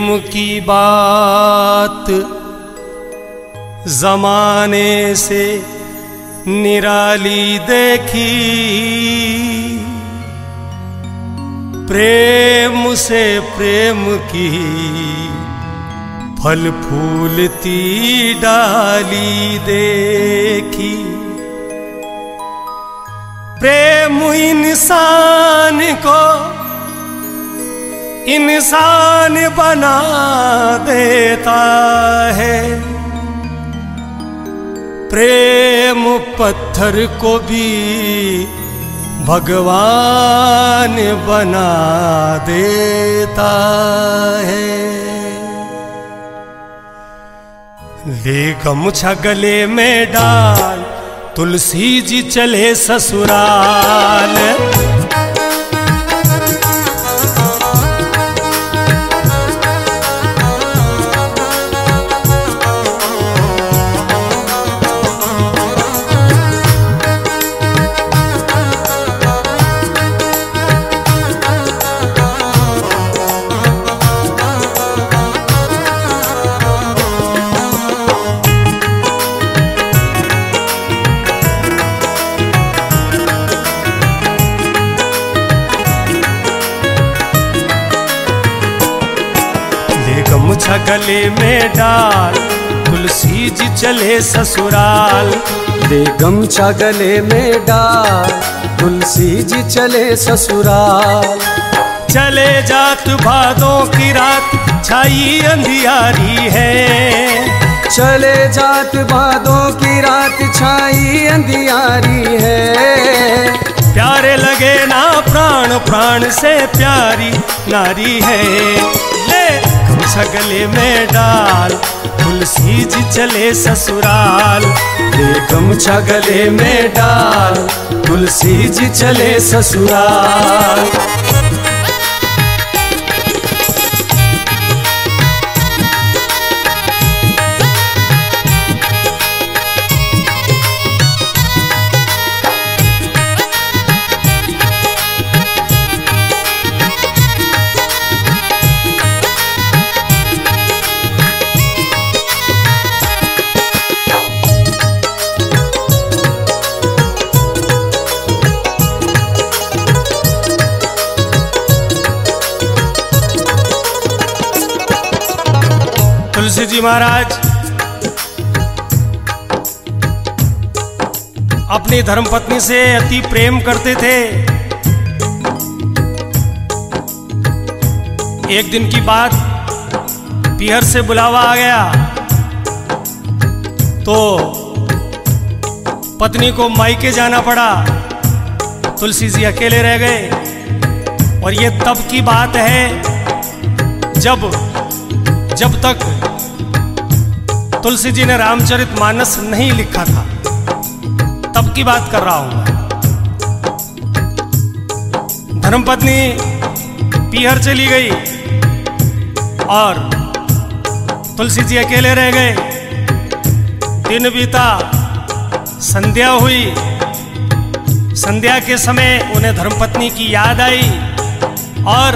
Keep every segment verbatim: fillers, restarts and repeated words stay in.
की बात जमाने से निराली देखी, प्रेम से प्रेम की फल फूलती डाली देखी। प्रेम इंसान को इंसान बना देता है, प्रेम पत्थर को भी भगवान बना देता है। ले गमछा गले में डाल, तुलसी जी चले ससुराल। गमछा गले में डाल, तुलसी जी चले ससुराल। ले गमछा गले में डाल, तुलसी जी चले ससुराल। चले जात भादों की रात छाई अंधियारी है, चले जात भादों की रात छाई अंधियारी है। प्यारे लगे ना प्राण, प्राण से प्यारी नारी है। ले गमछा गले में डाल, तुलसी जी चले ससुराल। ले गमछा गले में डाल, तुलसी जी चले ससुराल। तुलसी जी महाराज अपनी धर्मपत्नी से अति प्रेम करते थे। एक दिन की बात, पीहर से बुलावा आ गया तो पत्नी को मायके जाना पड़ा। तुलसी जी अकेले रह गए। और ये तब की बात है जब जब तक तुलसी जी ने रामचरितमानस नहीं लिखा था, तब की बात कर रहा हूं। धर्मपत्नी पीहर चली गई और तुलसी जी अकेले रह गए। दिन बीता, संध्या हुई। संध्या के समय उन्हें धर्मपत्नी की याद आई और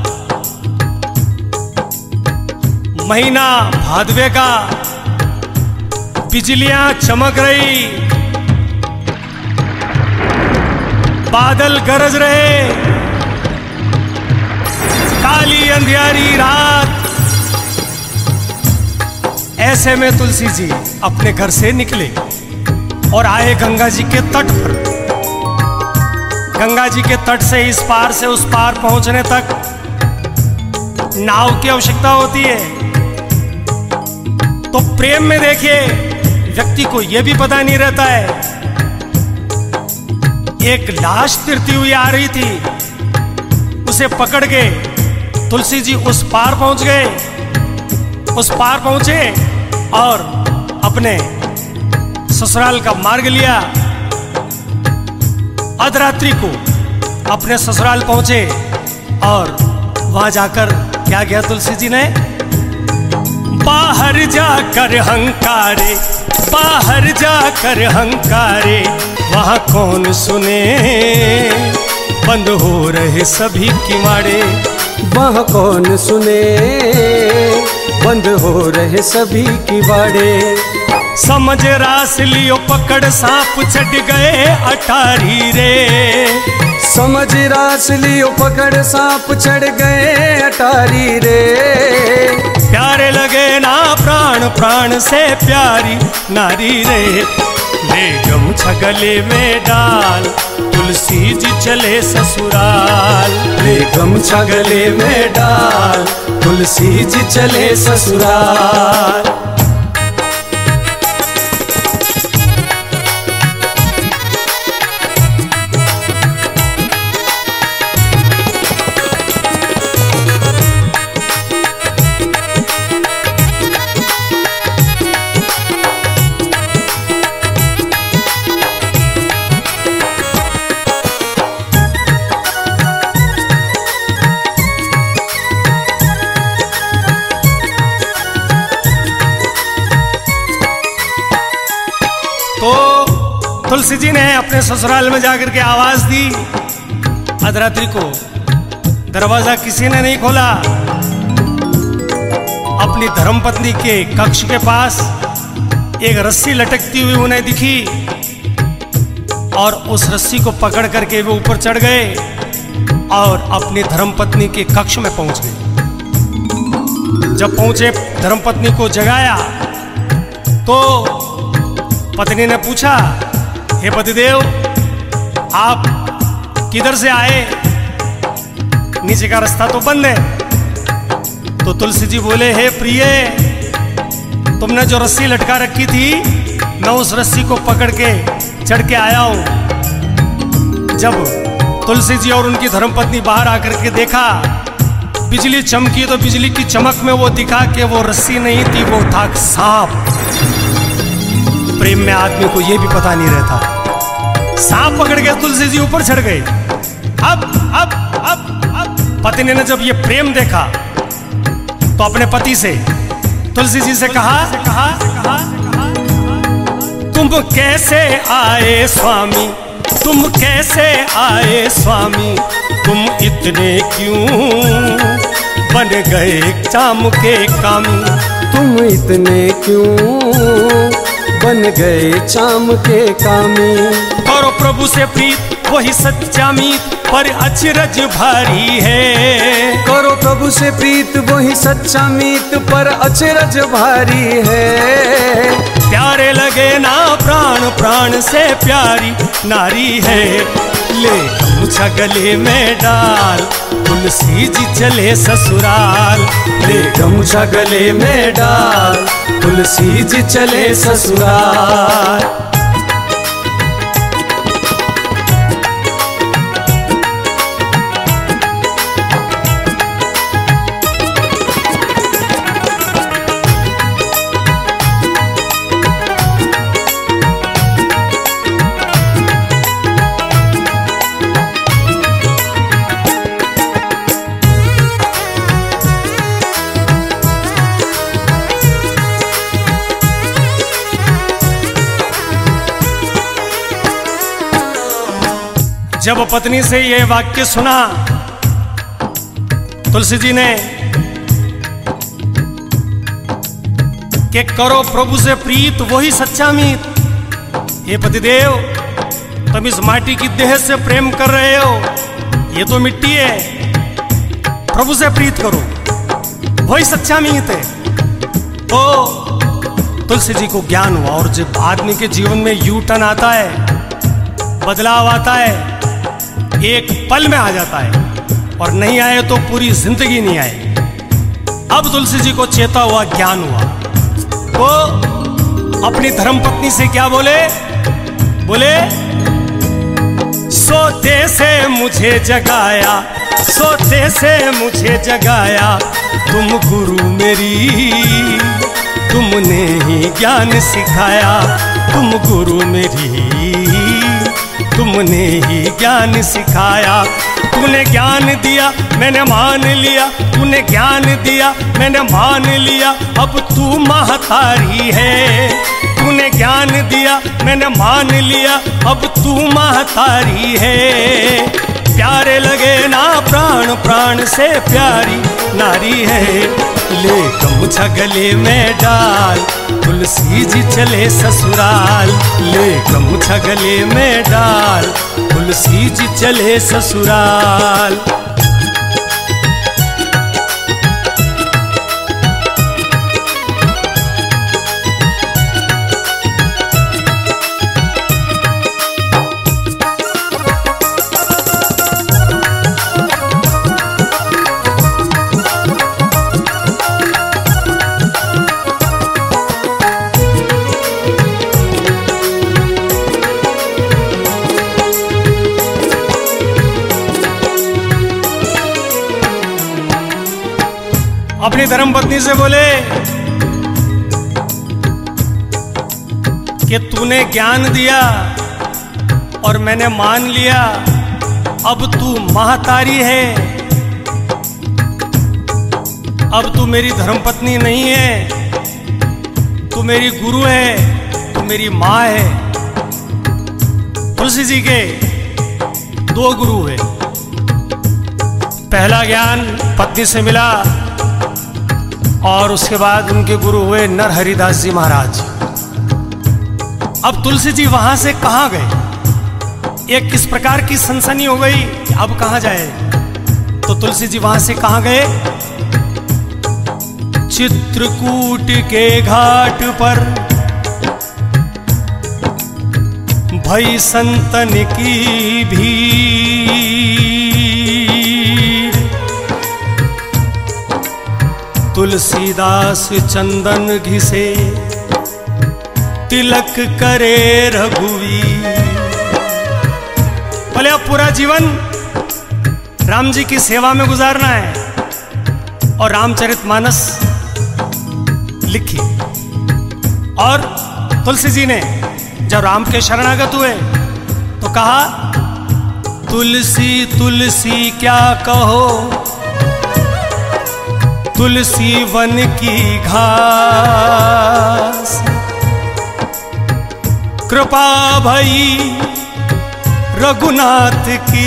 महीना भादवे का, बिजलियां चमक रही, बादल गरज रहे, काली अंधियारी रात। ऐसे में तुलसी जी अपने घर से निकले और आए गंगा जी के तट पर। गंगा जी के तट से इस पार से उस पार पहुंचने तक नाव की आवश्यकता होती है। तो प्रेम में देखिए, व्यक्ति को यह भी पता नहीं रहता है। एक लाश तिरती हुई आ रही थी, उसे पकड़ के तुलसी जी उस पार पहुंच गए। उस पार पहुंचे और अपने ससुराल का मार्ग लिया। अर्धरात्रि को अपने ससुराल पहुंचे और वहां जाकर क्या किया तुलसी जी ने? बाहर जाकर हंकारे, बाहर जाकर हंकारे, वहां कौन सुने, बंद हो रहे सभी किवाड़े। वहाँ कौन सुने, बंद हो रहे सभी किवाड़े। समझ रास लियो पकड़ सांप चढ़ गए अटारी रे। समझ रास लियो पकड़ सांप चढ़ गए अटारी रे। प्यारे लगे ना प्राण प्राण से प्यारी नारी रे। ले गमछा गले में डाल तुलसी जी चले ससुराल। ले गमछा गले में डाल तुलसी जी चले ससुराल। तो तुलसी जी ने अपने ससुराल में जाकर के आवाज दी। अर्धरात्रि को दरवाजा किसी ने नहीं खोला। अपनी धर्मपत्नी के कक्ष के पास एक रस्सी लटकती हुई उन्हें दिखी और उस रस्सी को पकड़ करके वे ऊपर चढ़ गए और अपनी धर्मपत्नी के कक्ष में पहुंच गए। जब पहुंचे धर्मपत्नी को जगाया तो पत्नी ने पूछा, हे पतिदेव आप किधर से आए, नीचे का रास्ता तो बंद है। तो तुलसी जी बोले, हे प्रिय तुमने जो रस्सी लटका रखी थी मैं उस रस्सी को पकड़ के चढ़ के आया हूं। जब तुलसी जी और उनकी धर्मपत्नी बाहर आकर के देखा बिजली चमकी तो बिजली की चमक में वो दिखा कि वो रस्सी नहीं थी, वो था सांप। प्रेम में आदमी को यह भी पता नहीं रहता। सांप पकड़ के तुलसी जी ऊपर चढ़ गए। अब अब अब अब पत्नी ने जब ये प्रेम देखा तो अपने पति से तुलसी जी से कहा, कहा, कहा, कहा तुम कैसे आए स्वामी, तुम कैसे आए स्वामी, तुम इतने क्यों बन गए चाम के कामी। तुम इतने क्यों बन गए चाम के कामी। करो प्रभु से प्रीत वही सच्चा मीत, पर अचरज भारी है। करो प्रभु से प्रीत वही सच्चा मीत, पर अचरज भारी है। प्यारे लगे ना प्राण प्राण से प्यारी नारी है। ले गमछा गले में डाल तुलसी जी चले ससुराल। ले गमछा गले में डाल तुलसी जी चले ससुराल। जब पत्नी से यह वाक्य सुना तुलसी जी ने कि करो प्रभु से प्रीत वही सच्चा मीत। हे पतिदेव तुम इस माटी की देह से प्रेम कर रहे हो, ये तो मिट्टी है। प्रभु से प्रीत करो वही सच्चा मीत है। तो तुलसी जी को ज्ञान हुआ। और जब आदमी के जीवन में यू टर्न आता है, बदलाव आता है, एक पल में आ जाता है, और नहीं आए तो पूरी जिंदगी नहीं आए। अब तुलसी जी को चेता हुआ, ज्ञान हुआ। तो अपनी धर्मपत्नी से क्या बोले? बोले सोते से मुझे जगाया, सोते से मुझे जगाया, तुम गुरु मेरी, तुमने ही ज्ञान सिखाया। तुम गुरु मेरी, तुमने ही ज्ञान सिखाया। तूने ज्ञान दिया मैंने मान लिया, तूने ज्ञान दिया मैंने मान लिया। अब तू महतारी है। तूने ज्ञान दिया मैंने मान लिया, अब तू महतारी है। प्यारे लगे ना प्राण, प्राण से प्यारी नारी है। ले गमछा गले में डाल, तुलसी जी चले ससुराल। ले गमछा गले में डाल, तुलसी जी चले ससुराल। अपनी धर्मपत्नी से बोले कि तूने ज्ञान दिया और मैंने मान लिया, अब तू महतारी है, अब तू मेरी धर्मपत्नी नहीं है, तू मेरी गुरु है, तू मेरी माँ है। तुलसी जी के दो गुरु हुए। पहला ज्ञान पत्नी से मिला और उसके बाद उनके गुरु हुए नरहरिदास जी महाराज। अब तुलसी जी वहां से कहां गए, एक किस प्रकार की सनसनी हो गई, अब कहां जाए। तो तुलसी जी वहां से कहां गए, चित्रकूट के घाट पर भई संतन की भीड़। तुलसीदास चंदन घिसे तिलक करे रघुवीर। बोले अब पूरा जीवन राम जी की सेवा में गुजारना है और रामचरितमानस लिखी। और तुलसी जी ने जब राम के शरणागत हुए तो कहा, तुलसी तुलसी क्या कहो, तुलसी वन की घास। कृपा भई रघुनाथ की,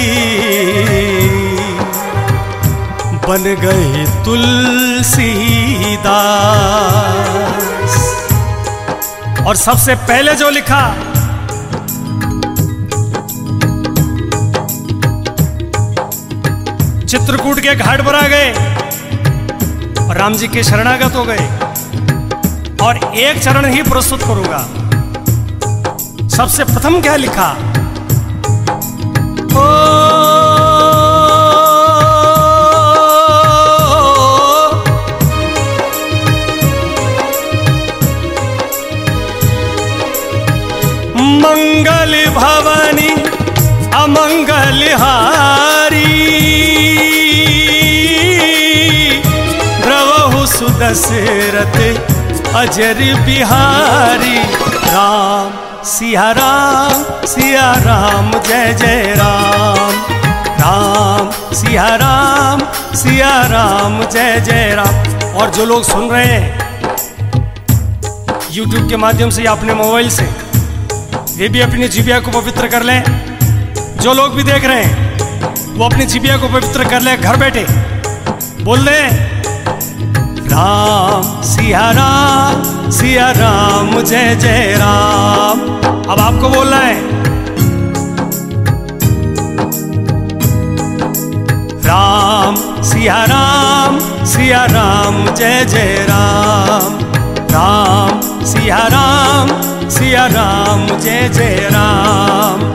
बन गए तुलसीदास। और सबसे पहले जो लिखा, चित्रकूट के घाट पर आ गए और राम जी के शरणागत हो गए। और एक चरण ही प्रस्तुत करूंगा। सबसे प्रथम क्या लिखा, ओ मंगल भवनी अमंगल हारी, दशरथ अजर बिहारी। राम सिया राम सिया राम जय जय राम, राम सिया राम सिया राम जय जय राम। और जो लोग सुन रहे हैं YouTube के माध्यम से या अपने मोबाइल से, वे भी अपनी जीविया को पवित्र कर लें। जो लोग भी देख रहे हैं वो अपनी जीविया को पवित्र कर लें, घर बैठे बोल दें, राम सिया राम सिया राम जय जय राम। अब आपको बोलना है, राम सिया राम सिया राम जय जय राम, राम सिया राम सिया राम जय जय राम।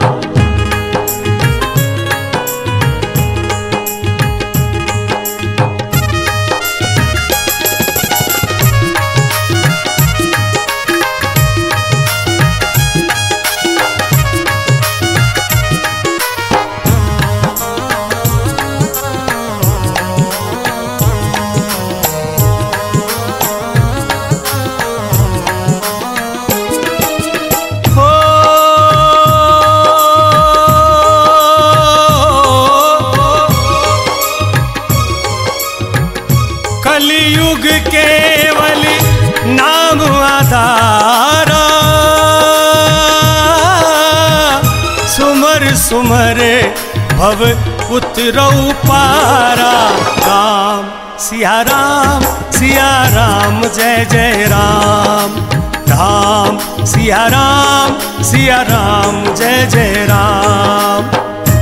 उतरऊ पारा। राम सिया राम सिया राम जय जय राम। राम सिया राम सिया राम जय जय राम।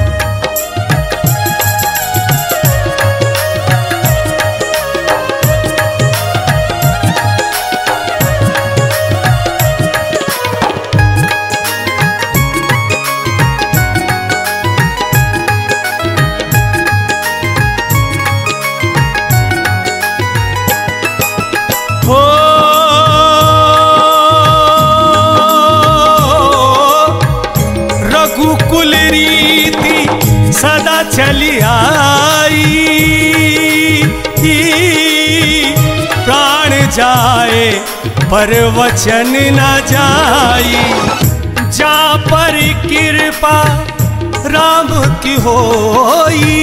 रघुकुल रीति सदा चली आई। प्राण जाए पर वचन न जाई। जा पर कृपा राम की होई।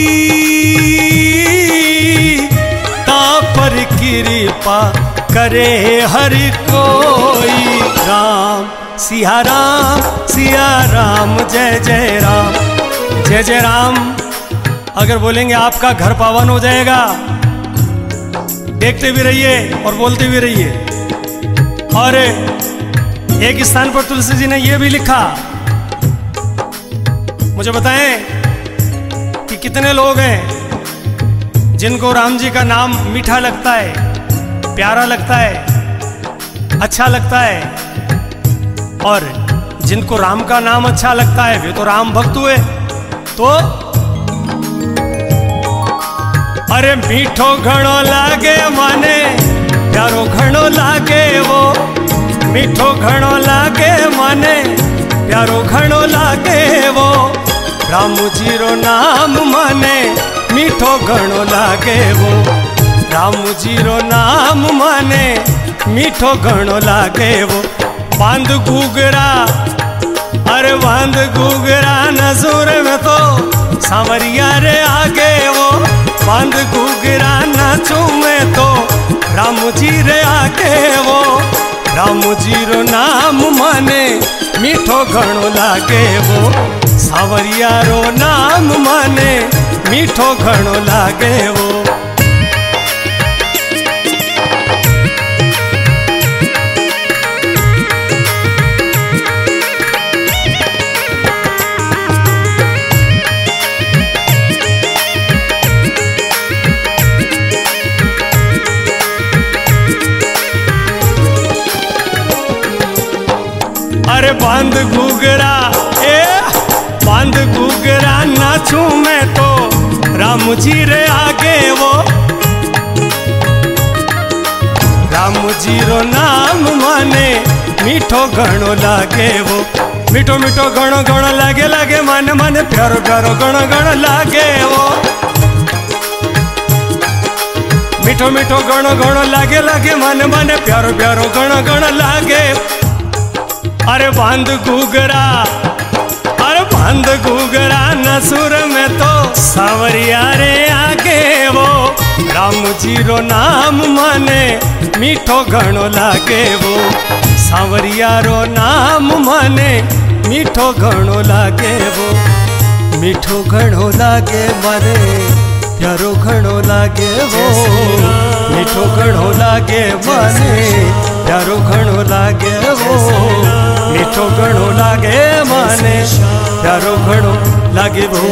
ता पर कृपा करे हर कोई। राम सिया राम सिया राम जय जय राम। जय जय राम अगर बोलेंगे आपका घर पावन हो जाएगा। देखते भी रहिए और बोलते भी रहिए। और एक स्थान पर तुलसी जी ने यह भी लिखा, मुझे बताएं कि कितने लोग हैं जिनको राम जी का नाम मीठा लगता है, प्यारा लगता है, अच्छा लगता है। और जिनको राम का नाम अच्छा लगता है वे तो राम भक्त हुए। तो अरे मीठो घणो लागे माने प्यारो घणो लागे वो। मीठो घणो लागे माने प्यारो घणो लागे वो। राम जी रो नाम माने मीठो घणो लागे वो। राम जी रो नाम माने मीठो घणो लागे वो। बांध घूगरा अरे बांध घूगरा नजूर में तो सांवरिया रे आगे वो। बांध घूगरा नाचू में तो राम जी रे आगे वो। राम जी रो नाम माने मीठो घणो लागे वो। सांवरिया रो नाम माने मीठो घणो लागे वो। अरे बांध घूगरा ए बांध घूगरा नाचू मैं तो राम जी रे आगे वो। राम जी रो नाम माने मीठो घणो लागे वो। मीठो मीठो घणो घणो लागे लागे मन मन प्यारो प्यारो घणो घणो लागे वो। मीठो मीठो घणो घणो लागे लागे मन मन प्यारो प्यारो घणो घणो लागे। अरे बांध घूगरा अरे बांध घूगरा नसुर में तो सांवरिया रे आगे वो। राम जी रो नाम माने मीठो घणो लागे वो। सांवरिया रो नाम माने मीठो घणो लागे वो। मीठो घणो लागे माने प्यारो घणो लागे वो। मीठो घणो लागे माने प्यारो घणो लागे वो। मीठो घणो लागे माने प्यारो घणो लागे वो।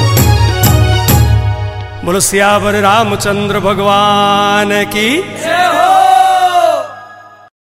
बोलो सियावर रामचंद्र भगवान की।